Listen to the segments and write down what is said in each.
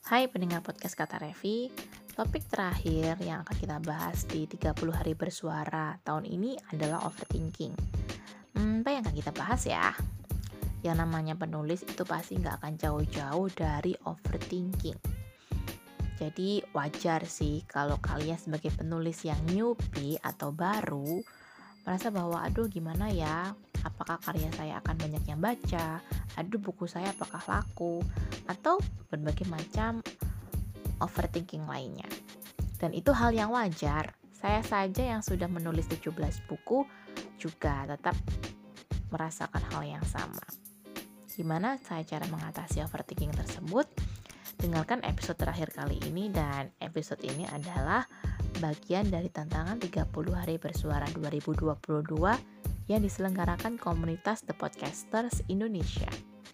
Hai pendengar podcast Kata Revi. Topik terakhir yang akan kita bahas di 30 hari bersuara tahun ini adalah overthinking. Apa yang akan kita bahas ya? Yang namanya penulis itu pasti nggak akan jauh-jauh dari overthinking. Jadi wajar sih kalau kalian sebagai penulis yang newbie atau baru merasa bahwa aduh gimana ya, apakah karya saya akan banyak yang baca, aduh buku saya apakah laku, atau berbagai macam overthinking lainnya. Dan itu hal yang wajar. Saya saja yang sudah menulis 17 buku juga tetap merasakan hal yang sama. Gimana saya cara mengatasi overthinking tersebut? Dengarkan episode terakhir kali ini, dan episode ini adalah bagian dari tantangan 30 hari bersuara 2022 yang diselenggarakan komunitas The Podcasters Indonesia.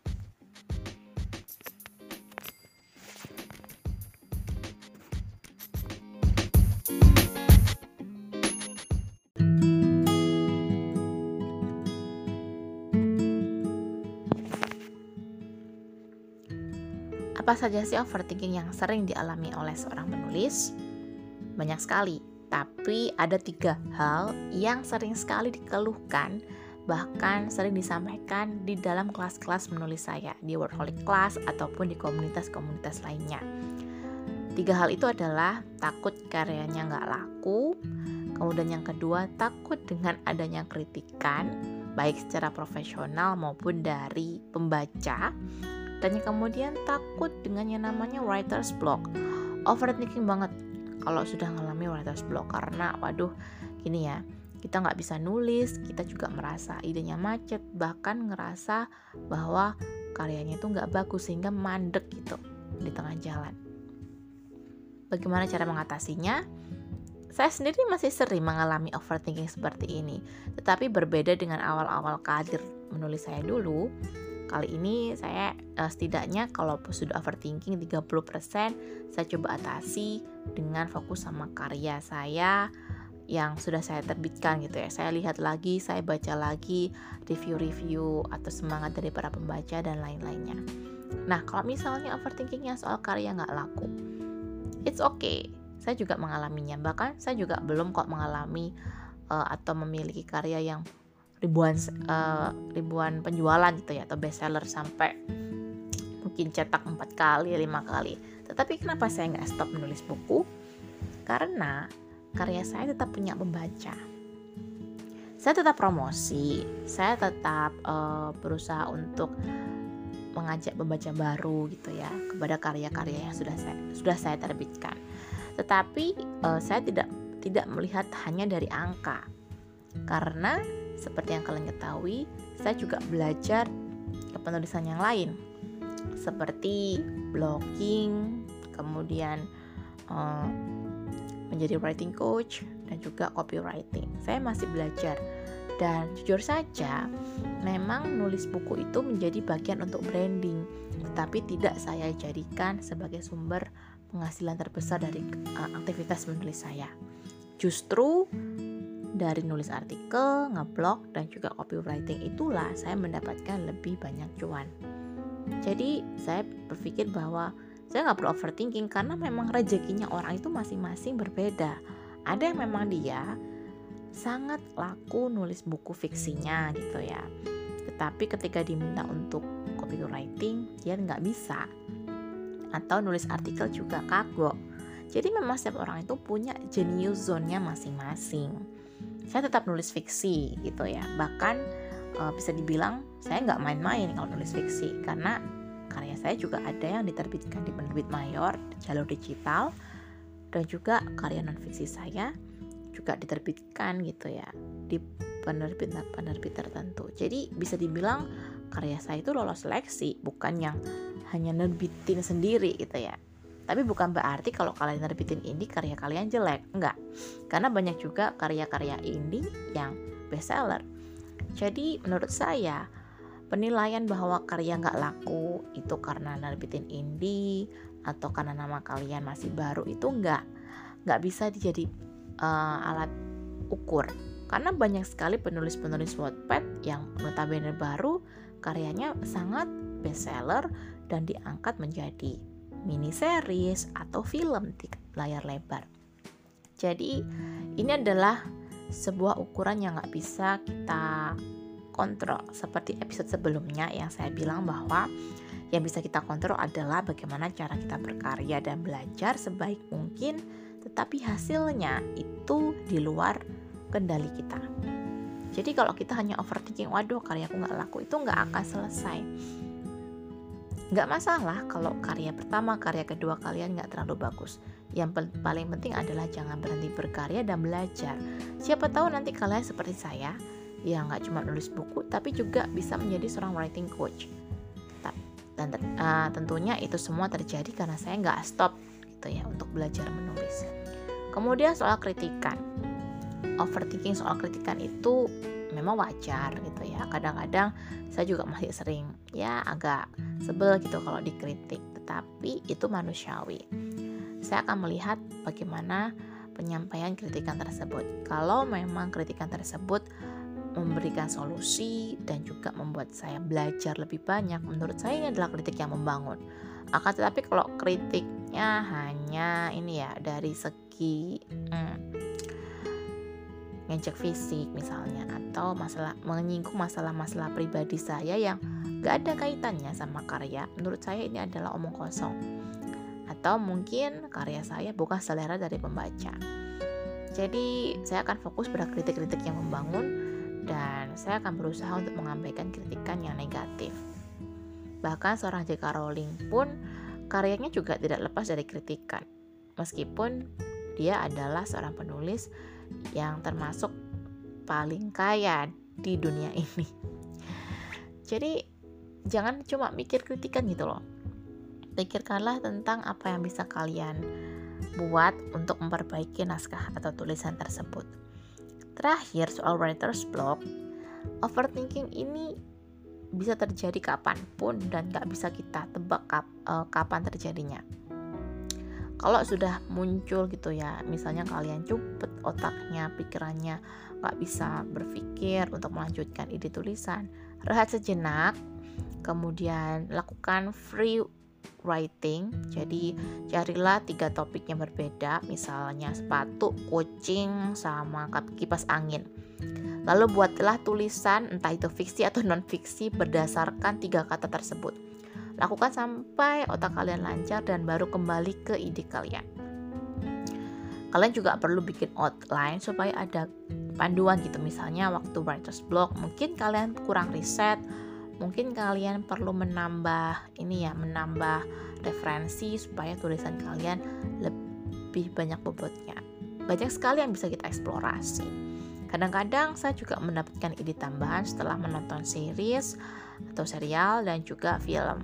Apa saja sih overthinking yang sering dialami oleh seorang penulis? Banyak sekali, tapi ada 3 hal yang sering sekali dikeluhkan, bahkan sering disampaikan di dalam kelas-kelas menulis saya, di Wordholic Class ataupun di komunitas-komunitas lainnya. 3 hal itu adalah takut karyanya nggak laku, kemudian yang kedua takut dengan adanya kritikan, baik secara profesional maupun dari pembaca, dan yang kemudian takut dengan yang namanya writer's block. Overthinking banget kalau sudah ngalami writer's block, karena waduh gini ya, kita nggak bisa nulis, kita juga merasa idenya macet, bahkan ngerasa bahwa karyanya itu nggak bagus sehingga mandek gitu di tengah jalan. Bagaimana cara mengatasinya? Saya sendiri masih sering mengalami overthinking seperti ini, tetapi berbeda dengan awal-awal karir menulis saya dulu. Kali ini saya setidaknya kalau sudah overthinking 30%, saya coba atasi dengan fokus sama karya saya yang sudah saya terbitkan gitu ya. Saya lihat lagi, saya baca lagi review-review atau semangat dari para pembaca dan lain-lainnya. Nah, kalau misalnya overthinkingnya soal karya nggak laku, it's okay. Saya juga mengalaminya, bahkan saya juga belum kok mengalami atau memiliki karya yang ribuan penjualan gitu ya, atau bestseller sampai mungkin cetak 4 kali, 5 kali. Tetapi kenapa saya nggak stop menulis buku? Karena karya saya tetap punya pembaca. Saya tetap promosi, saya tetap berusaha untuk mengajak pembaca baru gitu ya kepada karya-karya yang sudah saya terbitkan. Tetapi saya tidak melihat hanya dari angka, karena seperti yang kalian ketahui, saya juga belajar kepenulisan yang lain, seperti blogging, kemudian menjadi writing coach, dan juga copywriting. Saya masih belajar, dan jujur saja, memang nulis buku itu menjadi bagian untuk branding, tetapi tidak saya jadikan sebagai sumber penghasilan terbesar dari aktivitas menulis saya. Justru dari nulis artikel, ngeblog, dan juga copywriting itulah saya mendapatkan lebih banyak cuan. Jadi saya berpikir bahwa saya nggak perlu overthinking, karena memang rezekinya orang itu masing-masing berbeda. Ada yang memang dia sangat laku nulis buku fiksinya gitu ya, tetapi ketika diminta untuk copywriting dia nggak bisa, atau nulis artikel juga kagok. Jadi memang setiap orang itu punya genius zone-nya masing-masing. Saya tetap nulis fiksi gitu ya, bahkan bisa dibilang saya nggak main-main kalau nulis fiksi, karena karya saya juga ada yang diterbitkan di penerbit mayor jalur digital, dan juga karya non-fiksi saya juga diterbitkan gitu ya di penerbit tertentu. Jadi bisa dibilang karya saya itu lolos seleksi, bukan yang hanya nerbitin sendiri gitu ya. Tapi bukan berarti kalau kalian nerbitin indie karya kalian jelek, enggak. Karena banyak juga karya-karya indie yang bestseller. Jadi menurut saya, penilaian bahwa karya nggak laku itu karena nerbitin indie atau karena nama kalian masih baru itu nggak bisa dijadi alat ukur. Karena banyak sekali penulis-penulis Wattpad yang notabene baru, karyanya sangat bestseller dan diangkat menjadi mini series, atau film di layar lebar. Jadi ini adalah sebuah ukuran yang gak bisa kita kontrol. Seperti episode sebelumnya yang saya bilang bahwa yang bisa kita kontrol adalah bagaimana cara kita berkarya dan belajar sebaik mungkin, tetapi hasilnya itu di luar kendali kita. Jadi kalau kita hanya overthinking, waduh karyaku gak laku, itu gak akan selesai. Gak masalah kalau karya pertama, karya kedua kalian gak terlalu bagus. Yang paling penting adalah jangan berhenti berkarya dan belajar. Siapa tahu nanti kalian seperti saya, yang gak cuma nulis buku, tapi juga bisa menjadi seorang writing coach. Dan tentunya itu semua terjadi karena saya gak stop gitu ya untuk belajar menulis. Kemudian soal kritikan. Overthinking soal kritikan itu memang wajar gitu ya. Kadang-kadang saya juga masih sering ya agak sebel gitu kalau dikritik, tetapi itu manusiawi. Saya akan melihat bagaimana penyampaian kritikan tersebut. Kalau memang kritikan tersebut memberikan solusi dan juga membuat saya belajar lebih banyak, menurut saya ini adalah kritik yang membangun. Akan tetapi kalau kritiknya hanya ini ya dari segi ngejek fisik misalnya, atau menyinggung masalah-masalah pribadi saya yang gak ada kaitannya sama karya, menurut saya ini adalah omong kosong. Atau mungkin karya saya bukan selera dari pembaca. Jadi saya akan fokus pada kritik-kritik yang membangun, dan saya akan berusaha untuk mengabaikan kritikan yang negatif. Bahkan seorang J.K. Rowling pun karyanya juga tidak lepas dari kritikan, meskipun dia adalah seorang penulis yang termasuk paling kaya di dunia ini. Jadi jangan cuma mikir kritikan gitu loh. Pikirkanlah tentang apa yang bisa kalian buat untuk memperbaiki naskah atau tulisan tersebut. Terakhir soal writer's block, overthinking ini bisa terjadi kapanpun dan gak bisa kita tebak kapan terjadinya. Kalau sudah muncul gitu ya, misalnya kalian cupet otaknya, pikirannya gak bisa berpikir untuk melanjutkan ide tulisan, rehat sejenak, kemudian lakukan free writing. Jadi carilah 3 topik yang berbeda, misalnya sepatu, kucing, sama kipas angin. Lalu buatlah tulisan, entah itu fiksi atau non-fiksi, berdasarkan 3 kata tersebut. Lakukan sampai otak kalian lancar dan baru kembali ke ide kalian. Kalian juga perlu bikin outline supaya ada panduan gitu. Misalnya waktu writer's block, mungkin kalian kurang riset, mungkin kalian perlu menambah referensi supaya tulisan kalian lebih banyak bobotnya. Banyak sekali yang bisa kita eksplorasi. Kadang-kadang saya juga mendapatkan ide tambahan setelah menonton series atau serial dan juga film.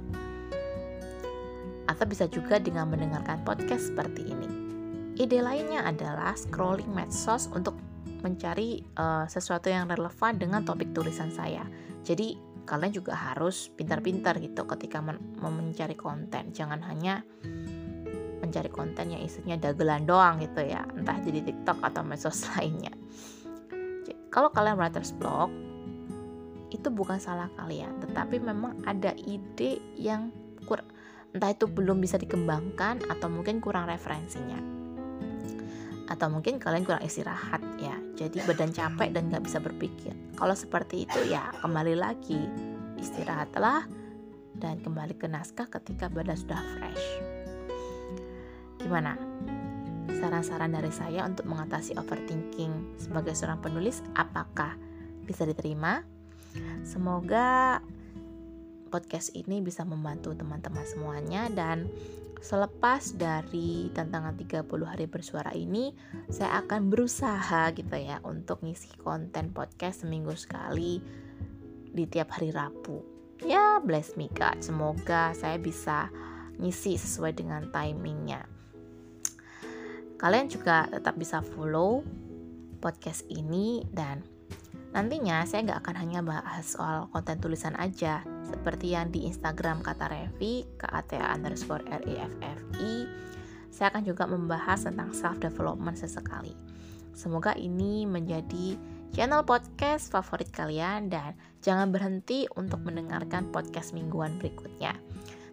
Atau bisa juga dengan mendengarkan podcast seperti ini. Ide lainnya adalah scrolling medsos untuk mencari sesuatu yang relevan dengan topik tulisan saya. Jadi kalian juga harus pintar-pintar gitu ketika mencari konten. Jangan hanya mencari konten yang isinya dagelan doang gitu ya, entah jadi TikTok atau medsos lainnya. Kalau kalian writer's block, itu bukan salah kalian, tetapi memang ada ide yang entah itu belum bisa dikembangkan, atau mungkin kurang referensinya, atau mungkin kalian kurang istirahat ya, jadi badan capek dan gak bisa berpikir. Kalau seperti itu ya kembali lagi, istirahatlah dan kembali ke naskah ketika badan sudah fresh. Gimana? Saran-saran dari saya untuk mengatasi overthinking sebagai seorang penulis, apakah bisa diterima? Semoga podcast ini bisa membantu teman-teman semuanya, dan selepas dari tantangan 30 hari bersuara ini, saya akan berusaha gitu ya untuk ngisi konten podcast seminggu sekali di tiap hari Rabu. Ya, bless me God, semoga saya bisa ngisi sesuai dengan timingnya. Kalian juga tetap bisa follow podcast ini, dan nantinya saya nggak akan hanya bahas soal konten tulisan aja, seperti yang di Instagram Kata Revi, KATA_REFFI. Saya akan juga membahas tentang self-development sesekali. Semoga ini menjadi channel podcast favorit kalian, dan jangan berhenti untuk mendengarkan podcast mingguan berikutnya.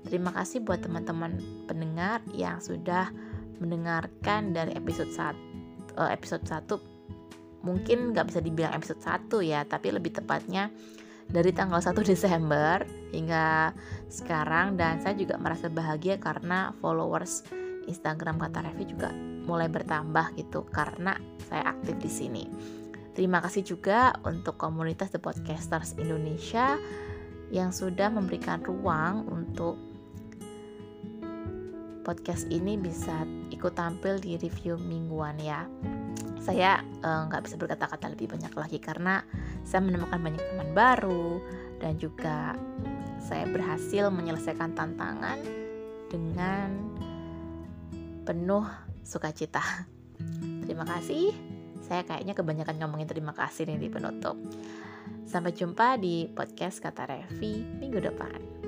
Terima kasih buat teman-teman pendengar yang sudah mendengarkan dari episode 1. Mungkin gak bisa dibilang episode 1 ya, tapi lebih tepatnya dari tanggal 1 Desember hingga sekarang. Dan saya juga merasa bahagia karena followers Instagram Kata Revi juga mulai bertambah gitu karena saya aktif di sini. Terima kasih juga untuk komunitas The Podcasters Indonesia yang sudah memberikan ruang untuk podcast ini bisa ikut tampil di review mingguan ya. Saya nggak bisa berkata-kata lebih banyak lagi karena saya menemukan banyak teman baru dan juga saya berhasil menyelesaikan tantangan dengan penuh sukacita. Terima kasih. Saya kayaknya kebanyakan ngomongin terima kasih nih di penutup. Sampai jumpa di podcast Kata Revi minggu depan.